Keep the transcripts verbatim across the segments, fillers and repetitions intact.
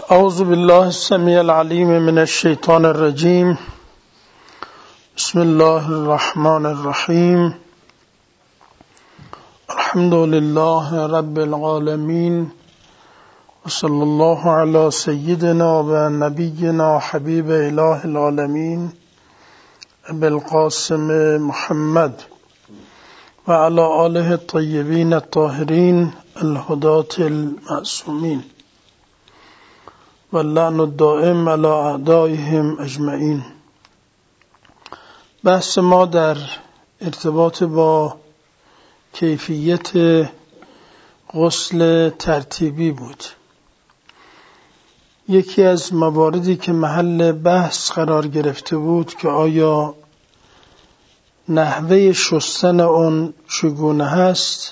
اعوذ بالله السمیع العلیم من الشیطان الرجیم. بسم الله الرحمن الرحیم. الحمد لله رب العالمین و صلی الله علی سیدنا و نبینا حبیب اله العالمین ابی القاسم محمد و علی آله الطیبین الطاهرین الهداة المعصومین و اللعن الدائم علی اعدائهم اجمعین. بحث ما در ارتباط با کیفیت غسل ترتیبی بود. یکی از مواردی که محل بحث قرار گرفته بود که آیا نحوه شستن اون چگونه هست،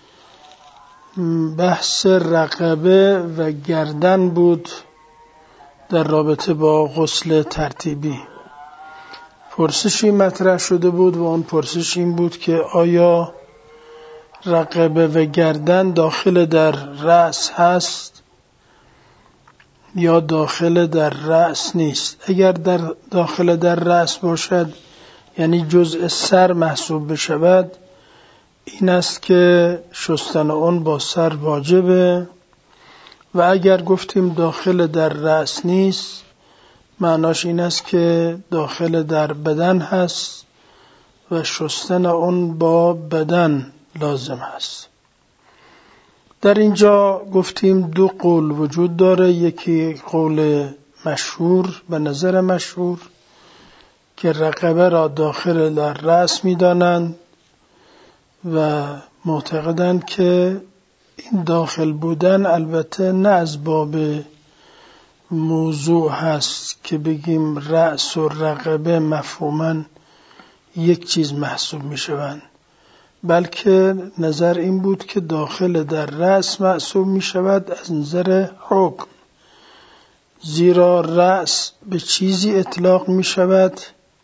بحث رقبه و گردن بود در رابطه با غسل ترتیبی. پرسشی مطرح شده بود و اون پرسش این بود که آیا رقبه و گردن داخل در رأس هست یا داخل در رأس نیست؟ اگر در داخل در رأس باشد یعنی جزء سر محسوب بشود، این است که شستن اون با سر واجبه، و اگر گفتیم داخل در رأس نیست معناش این است که داخل در بدن هست و شستن اون با بدن لازم هست. در اینجا گفتیم دو قول وجود داره. یکی قول مشهور به نظر مشهور که رقبه را داخل در رأس می دانند و معتقدند که این داخل بودن البته نه از باب موضوع هست که بگیم رأس و رقبه مفهوماً یک چیز محسوب می شوند، بلکه نظر این بود که داخل در رأس محسوب می شود از نظر حکم، زیرا رأس به چیزی اطلاق می شود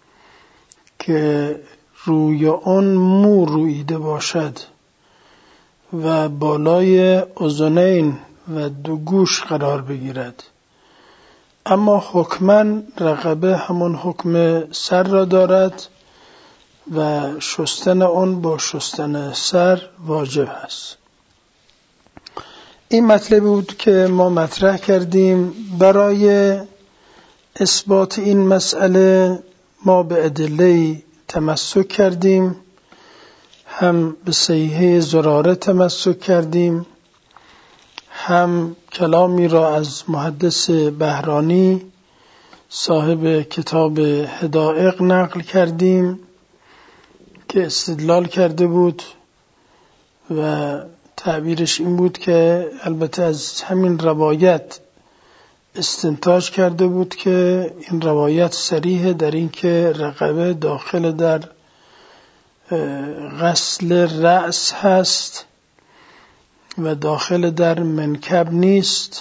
که روی آن مو رویده باشد و بالای اذنین و دو گوش قرار بگیرد. اما حکماً رقبه همون حکم سر را دارد و شستن آن با شستن سر واجب است. این مطلب بود که ما مطرح کردیم. برای اثبات این مسئله ما به ادله تمسک کردیم، هم به صحیحه زراره تمسک کردیم، هم کلامی را از محدث بهرانی صاحب کتاب حدائق نقل کردیم که استدلال کرده بود و تعبیرش این بود که البته از همین روایت استنتاج کرده بود که این روایت صریح در این که رقبه داخل در غسل رأس هست و داخل در منکب نیست،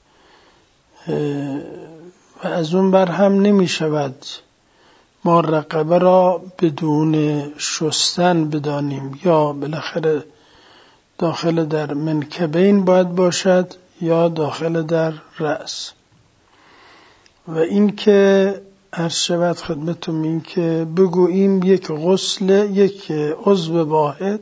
و از اون بر هم نمی شود ما رقبه را بدون شستن بدانیم، یا بالاخره داخل در منکبین باید باشد یا داخل در رأس. و این که عرض شود خدمتتون این که بگوییم یک غسل یک عضو واحد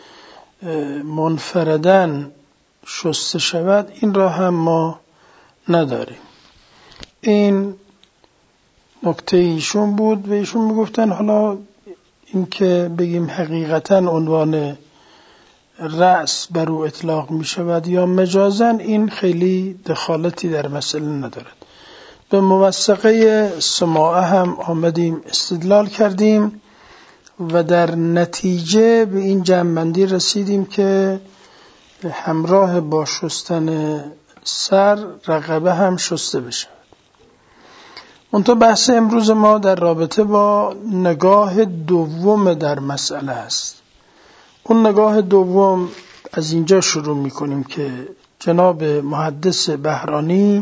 منفردن شسته شود، این را هم ما نداریم. این نکته ایشون بود و ایشون میگفتن حالا این که بگیم حقیقتا عنوان رأس بر او اطلاق می شود یا مجازاً، این خیلی دخالتی در مسئله ندارد. به موثقه سماعه هم آمدیم استدلال کردیم و در نتیجه به این جمع‌بندی رسیدیم که همراه با شستن سر رقبه هم شسته بشه. منتها بحث امروز ما در رابطه با نگاه دوم در مسئله است. اون نگاه دوم از اینجا شروع میکنیم که جناب محدث بهرانی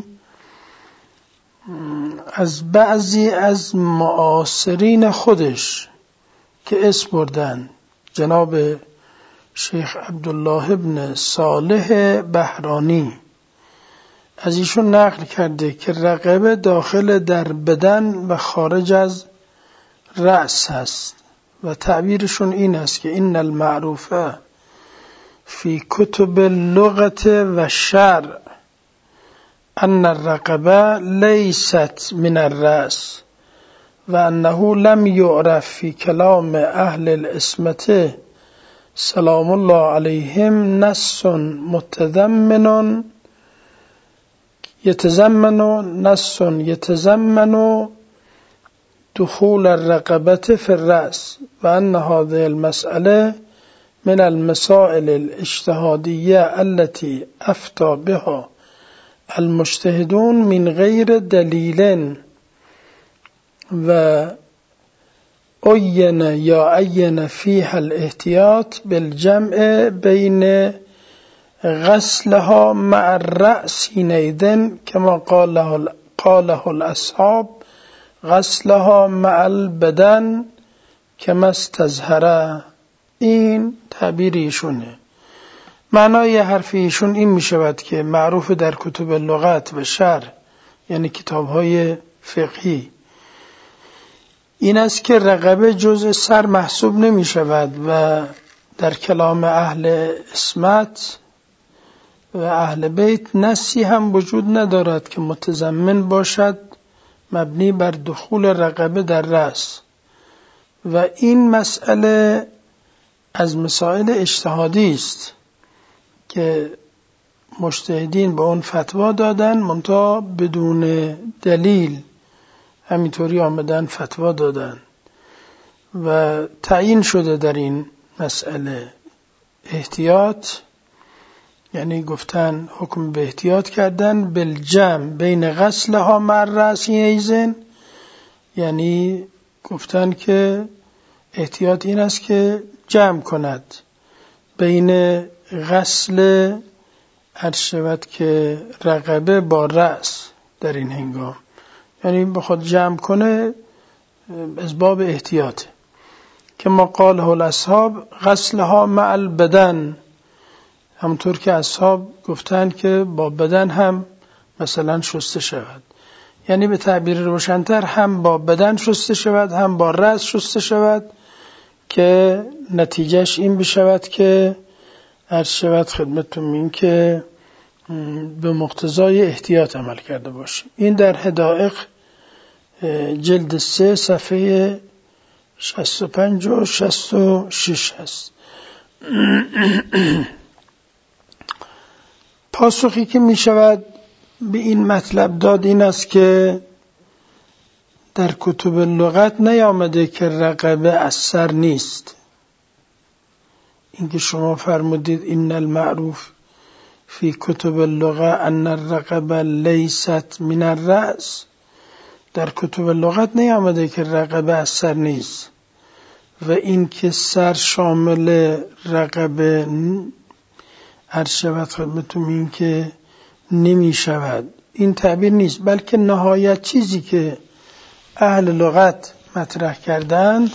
از بعضی از معاصرین خودش که اسم بردن، جناب شیخ عبدالله ابن صالح بهرانی از ایشون نقل کرده که رقبه داخل در بدن و خارج از رأس هست و تعبیرشون این است که این المعروفه فی کتب اللغت و شرع ان الرقبه لیست من الرأس و انه لم یعرف فی کلام اهل العصمة سلام الله علیهم نص متضمن يتزمن نص يتزمن دخول الرقبة في الرأس وأن هذه المسألة من المسائل الاجتهادية التي أفتى بها المجتهدون من غير دليل و أين يا أين فيها الاحتياط بالجمع بين غسلها مع الرأس حينئذ كما قاله قاله الأصحاب غسلها مع البدن كما استظهر. این تعبیر ایشونه. معنای حرف ایشون این می شود که معروف در کتب لغت و شرع یعنی کتاب های فقهی این است که رقبه جزء سر محسوب نمی شود و در کلام اهل عصمت و اهل بیت نصی هم وجود ندارد که متضمن باشد مبنی بر دخول رقبه در رأس و این مسئله از مسائل اجتهادی است که مجتهدین به اون فتوا دادن منتها بدون دلیل همینطوری آمدن فتوا دادن و تعیین شده در این مسئله احتیاط یعنی گفتن حکم به احتیاط کردن بالجمع بین غسلها مع الرأس ایزن یعنی گفتن که احتیاط این است که جمع کند بین غسل عرض شود که رقبه با رأس در این هنگام یعنی بخواد جمع کنه از باب احتیاط که ما قاله الاصحاب غسلها مع البدن همونطور که اصحاب گفتن که با بدن هم مثلا شسته شود یعنی به تعبیر روشن‌تر هم با بدن شسته شود هم با رأس شسته شود که نتیجهش این بشود که عرض شود خدمتتون این که به مقتضای احتیاط عمل کرده باشیم. این در حدائق جلد سه صفحه شصت و پنج و شصت و شش هست. پاسخی که می شود به این مطلب داد این است که در کتب لغت نیامده که رقبه از سر نیست. اینکه شما فرمودید این المعروف فی کتب اللغه ان الرقبه لیست من الرأس در کتب لغت نیامده که رقبه از سر نیست و این که سر شامل رقبه هر شود خدمتون این که نمی شود این تعبیر نیست بلکه نهایت چیزی که اهل لغت مطرح کردند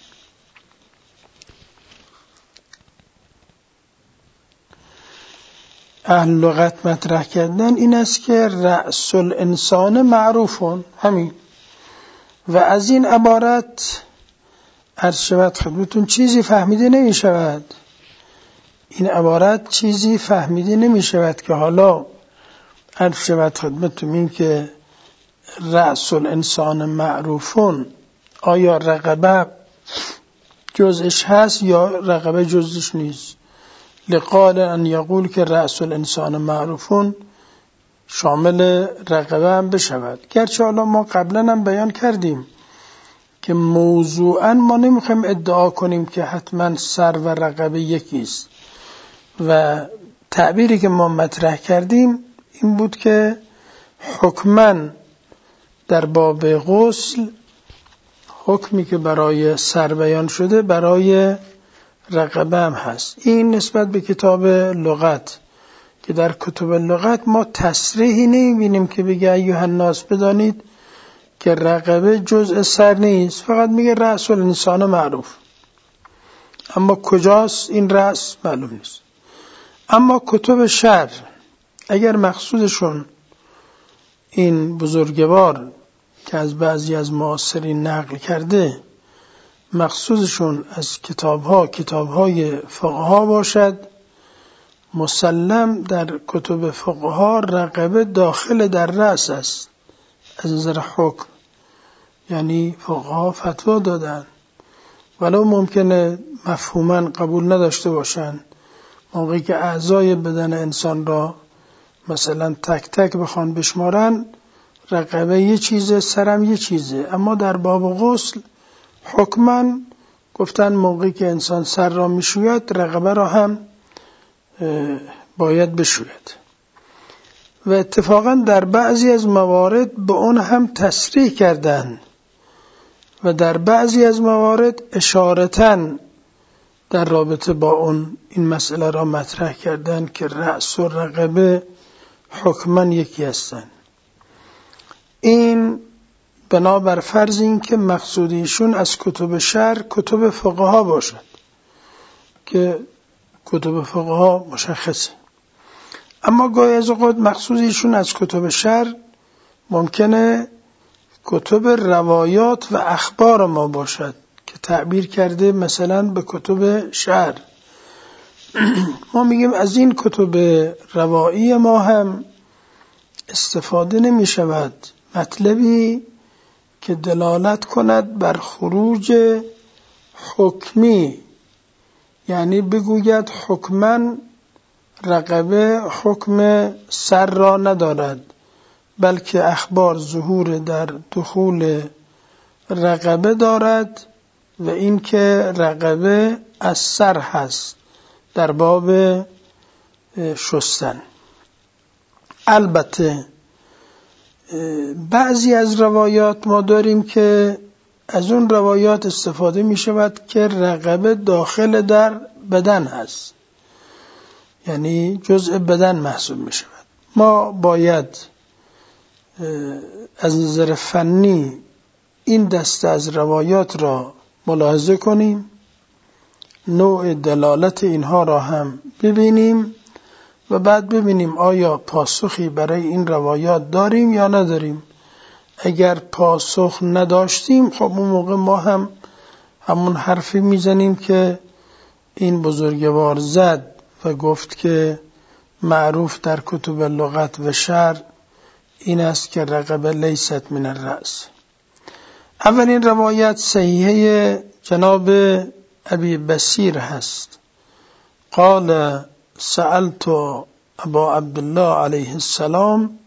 اهل لغت مطرح کردن این است که رأس الانسان معروفون همین و از این عبارت عرض شود خدمتون چیزی فهمیده نمی شود این عبارت چیزی فهمیده نمی شود که حالا عرض شود خدمتون این که رأس الانسان معروفون آیا رقبه جزش هست یا رقبه جزش نیست لقال ان یقول که رأس الانسان معروفون شامل رقبه هم بشود گرچه حالا ما قبلا هم بیان کردیم که موضوعا ما نمیخوایم ادعا کنیم که حتما سر و رقبه یکیست و تعبیری که ما مطرح کردیم این بود که حکماً در باب غسل حکمی که برای سر بیان شده برای رقبه هم هست این نسبت به کتاب لغت که در کتب لغت ما تصریحی نمیبینیم که بگه ایها الناس بدانید که رقبه جزء سر نیست فقط میگه رأس الانسان معروف اما کجاست این رأس معلوم نیست اما کتب شرع اگر مقصودشون این بزرگوار که از بعضی از معاصرین نقل کرده مقصودشون از کتابها کتابهای فقها باشد، مسلم در کتب فقها رقبه داخل در رأس است از نظر حکم. یعنی فقها فتوا دادن ولو ممکنه مفهوما قبول نداشته باشن، موقعی که اعضای بدن انسان را مثلا تک تک بخوان بشمارن رقبه یه چیزه، سرم یه چیزه، اما در باب غسل حکما گفتن موقعی که انسان سر را میشوید رقبه را هم باید بشوید. و اتفاقا در بعضی از موارد به اون هم تصریح کردن و در بعضی از موارد اشارتاً در رابطه با اون این مسئله را مطرح کردن که رأس و رقبه حکماً یکی هستند. این بنابر فرض این که مقصودیشون از کتب شرع کتب فقها باشد که کتب فقها مشخصه، اما گاهی از اوقات مقصودیشون از کتب شرع ممکنه کتب روایات و اخبار ما باشد که تعبیر کرده مثلا به کتب شرع. ما میگیم از این کتب روایی ما هم استفاده نمی شود مطلبی که دلالت کند بر خروج حکمی، یعنی بگوید حکما رقبه حکم سر را ندارد، بلکه اخبار ظهور در دخول رقبه دارد و این که رقبه از سر هست در باب شستن. البته بعضی از روایات ما داریم که از اون روایات استفاده می شود که رقبه داخل در بدن هست، یعنی جزء بدن محسوب می شود. ما باید از نظر فنی این دسته از روایات را ملاحظه کنیم، نوع دلالت اینها را هم ببینیم و بعد ببینیم آیا پاسخی برای این روایات داریم یا نداریم. اگر پاسخ نداشتیم خب اون موقع ما هم همون حرفی میزنیم که این بزرگوار زد و گفت که معروف در کتب لغت و شرع این است که رقبه لیست من الرأس. اولین روایت صحیحه جناب ابی بصیر هست. قال سألت ابا عبدالله علیه السلام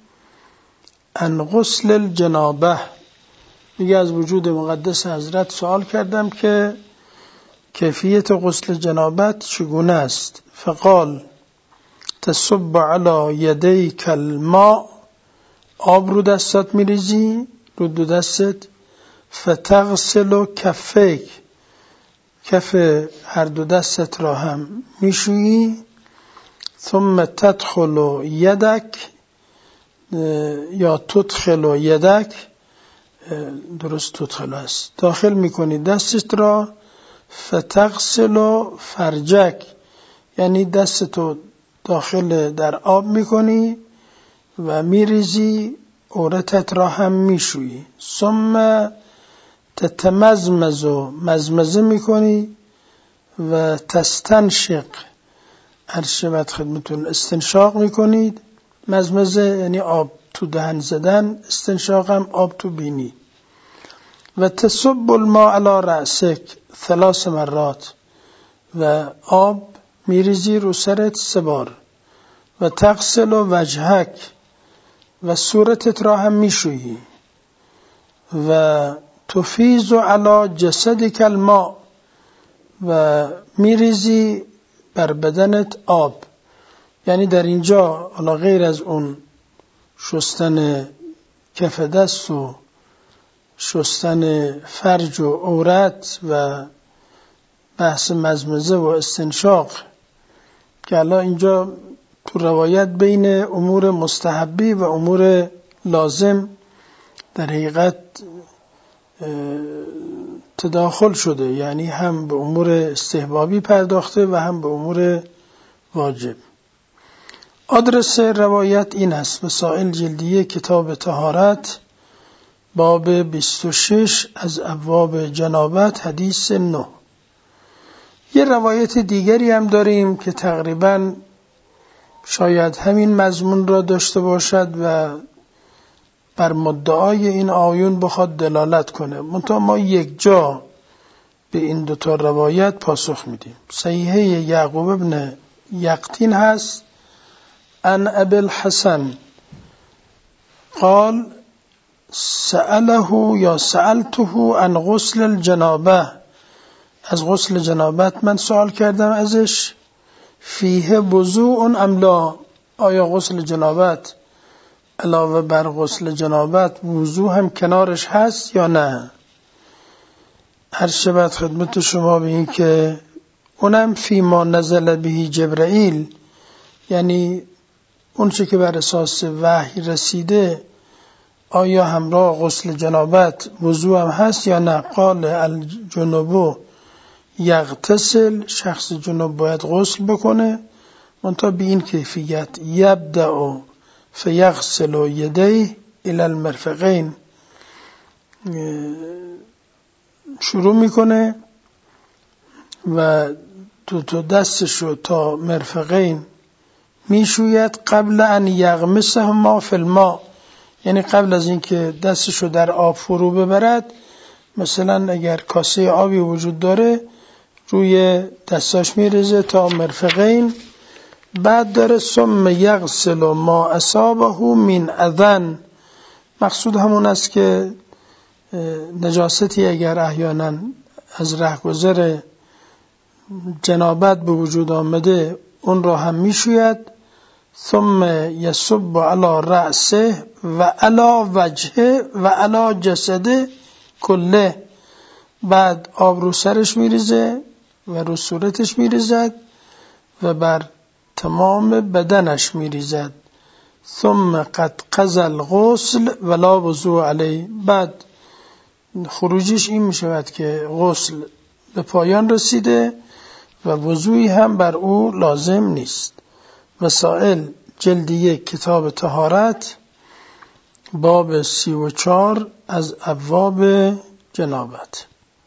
عن غسل الجنابه، میگه از وجود مقدس حضرت سوال کردم که کیفیت غسل جنابت چگونه است. فقال تصب علی یدیک الماء، آب رو دستات میریزی رو دو دستت، فتغسل کفیک، کف هر دو دستت را هم میشویی، ثم تدخل یدک یا تدخل یدک، درست تدخل است، داخل میکنی دستت را، فتغسل فرجک، یعنی دستتو داخل در آب میکنی و میریزی، عورتت را هم میشویی، ثم تتمزمز، مزمزه میکنی و تستنشق، عرشبت خدمتون استنشاق میکنید. مزمزه یعنی آب تو دهن زدن، استنشاق هم آب تو بینی. و تصب الماء علی رأسک ثلاث مرات، و آب میریزی رو سرت سه بار. و تغسل وجهک، و صورتت را هم میشویی. و تفیض علی جسدک الماء، و میریزی بر بدنت آب. یعنی در اینجا علا غیر از اون شستن کف دست و شستن فرج و عورت و بحث مزمزه و استنشاق که الان اینجا تو روایت بین امور مستحبی و امور لازم در حقیقت تداخل شده، یعنی هم به امور استحبابی پرداخته و هم به امور واجب. آدرس روایت این است: وسائل جلدیه کتاب طهارت، باب بیست و شش از ابواب جنابت، حدیث نه. یه روایت دیگری هم داریم که تقریباً شاید همین مضمون را داشته باشد و بر مدعای این آیون بخواد دلالت کنه، منتها ما یک جا به این دوتا روایت پاسخ میدیم. صحیحه یعقوب ابن یقطین هست ان ابی الحسن قال سأله یا سألته عن غسل الجنابه، از غسل جنابت من سوال کردم ازش، فیه وضوء ام لا، آیا غسل جنابت علاوه بر غسل جنابت وضو هم کنارش هست یا نه؟ هر شبت خدمت شما به این که اونم فیما نزل بهی جبرائیل، یعنی اون چه که بر اساس وحی رسیده آیا همراه غسل جنابت وضو هم هست یا نه؟ قال الجنوب یغتسل، شخص جنوب باید غسل بکنه، منتها به این کیفیت یبدأ فیغسل یدیه الی المرفقین، شروع میکنه و دو تا دستشو تا مرفقین میشوید قبل ان یغمسهما فی الماء، یعنی قبل از اینکه دستشو در آب فرو ببرد، مثلا اگر کاسه آبی وجود داره روی دستاش میریزه تا مرفقین، بعد داره ثم یغسل ما اصابه من اذن، مقصود همون است که نجاستی اگر احیانا از رهگذر جنابت به وجود آمده اون را هم میشوید، ثم یصب علی رأسه و علی وجهه و علی جسده کله، بعد آب رو سرش میریزه و رو صورتش میریزد و بر تمام بدنش میریزد. ثم قد قضى الغسل ولا وضوء علیه، بعد خروجیش این میشود که غسل به پایان رسیده و وضوئی هم بر او لازم نیست. وسائل جلد یک کتاب طهارت، باب سی و چار از ابواب جنابت.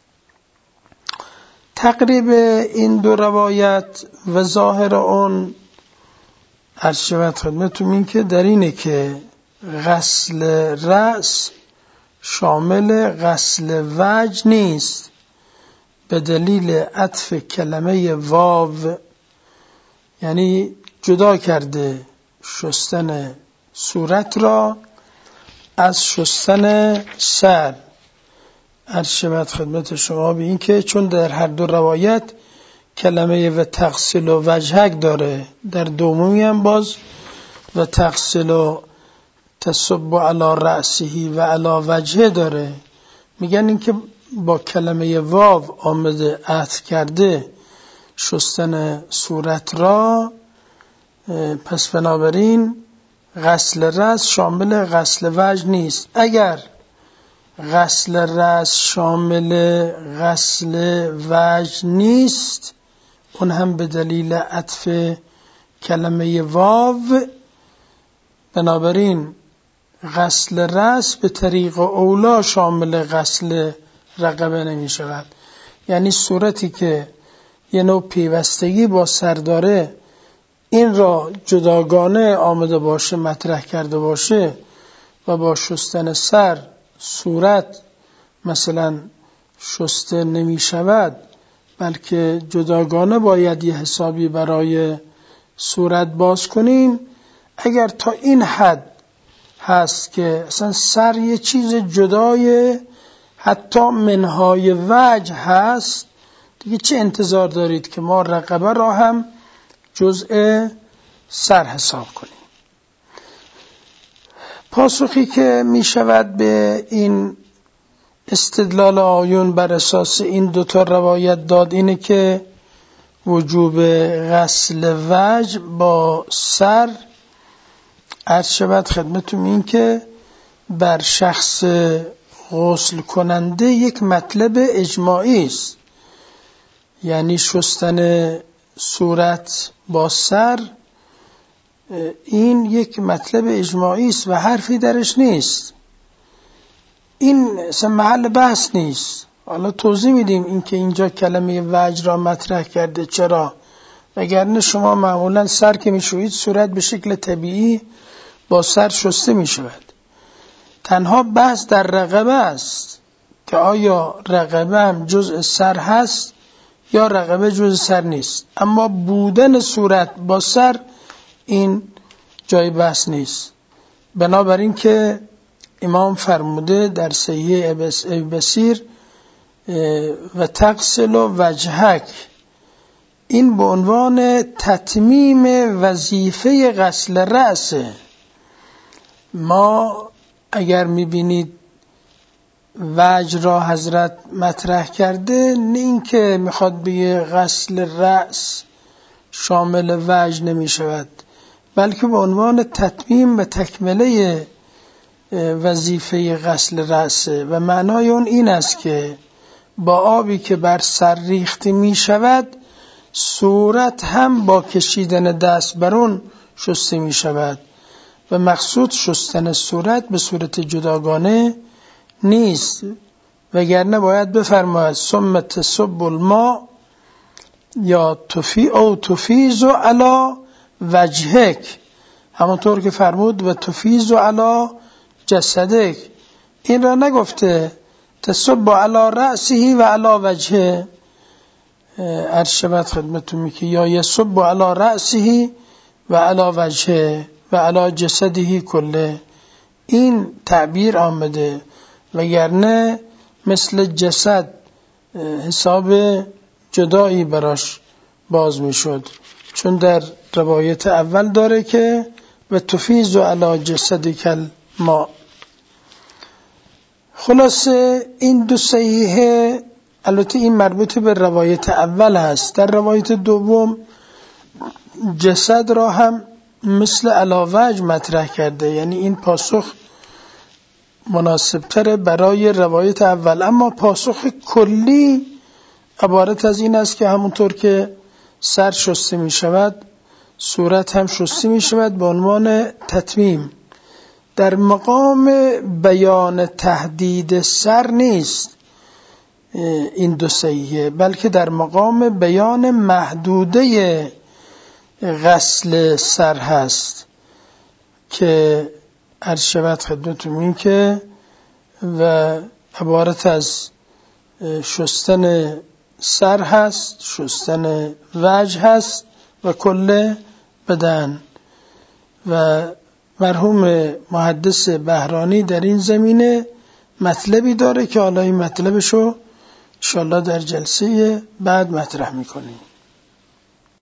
تقریب این دو روایت و ظاهر اون عرض شود خدمتتون این که در اینه که غسل رأس شامل غسل وجه نیست به دلیل عطف کلمه واو، یعنی جدا کرده شستن صورت را از شستن سر. عرض شود خدمت شما به این که چون در هر دو روایت کلمه و تغسل و وجهک داره، در دومی هم باز و تغسل و تصب علی رأسه و علی وجهه داره، میگن این که با کلمه واو آمده عطف کرده شستن صورت را، پس بنابراین غسل رأس شامل غسل وجه نیست. اگر غسل رأس شامل غسل وجه نیست، اون هم به دلیل عطف کلمه واو، بنابراین غسل رأس به طریق اولا شامل غسل رقبه نمی شود. یعنی صورتی که یه نوع پیوستگی با سر داره این را جداگانه آمده باشه مطرح کرده باشه و با شستن سر صورت مثلا شسته نمی شود، بلکه جداگانه باید یه حسابی برای صورت باز کنیم. اگر تا این حد هست که اصلا سر یه چیز جدای حتی منهای وجه هست، دیگه چه انتظار دارید که ما رقبه را هم جزء سر حساب کنیم؟ پاسخی که می شود به این استدلال آیون بر اساس این دوتا روایت داد اینه که وجوب غسل وجه با سر عرض شود خدمتون این که بر شخص غسل کننده یک مطلب اجماعی است، یعنی شستن صورت با سر این یک مطلب اجماعی است و حرفی درش نیست. این اصلا محل بحث نیست. حالا توضیح میدیم این که اینجا کلمه وجه را مطرح کرده چرا. وگرنه شما معمولا سر که میشویید صورت به شکل طبیعی با سر شسته میشود. تنها بحث در رقبه است که آیا رقبه هم جزء سر هست یا رقبه جزء سر نیست. اما بودن صورت با سر این جای بحث نیست. بنابراین که امام فرموده در صحیح ابی بصیر و تغسل وجهک، این به عنوان تتمیم وظیفه غسل رأسه. ما اگر میبینید وجه را حضرت مطرح کرده، نه این که میخواد بگه غسل رأس شامل وجه نمیشود، بلکه به عنوان تتمیم و تکمله وظیفه غسل رأسه. و معنای اون این است که با آبی که بر سر ریخته می شود صورت هم با کشیدن دست بر اون شسته می شود و مقصود شستن صورت به صورت جداگانه نیست. وگرنه باید بفرماید ثم تصب الماء یا تفی او تفیض علی وجهک، همونطور که فرمود و تفیض علی جسدک. این را نگفته تصب علی رأسه و علی وجهه. عرض شود خدمتون میگه یا یصب علی رأسه و علی وجهه و علی جسده کله. این تعبیر آمده، وگرنه مثل جسد حساب جدایی براش باز میشد، چون در روایت اول داره که و تفیض علی جسدک الماء. خلاصه این دو صحیحه، البته این مربوط به روایت اول هست. در روایت دوم جسد را هم مثل علی وجه مطرح کرده، یعنی این پاسخ مناسبتر برای روایت اول. اما پاسخ کلی عبارت از این است که همونطور که سر شسته می شود صورت هم شسته می شود به عنوان تتمیم. در مقام بیان تهدید سر نیست این دو صحیحه، بلکه در مقام بیان محدوده غسل سر هست که عرض شود خدمتتون این که و عبارت از شستن سر هست، شستن وجه هست و کل بدن. و مرحوم محدث بهرانی در این زمینه مطلبی داره که حالا این مطلبشو انشاءالله در جلسه بعد مطرح میکنیم.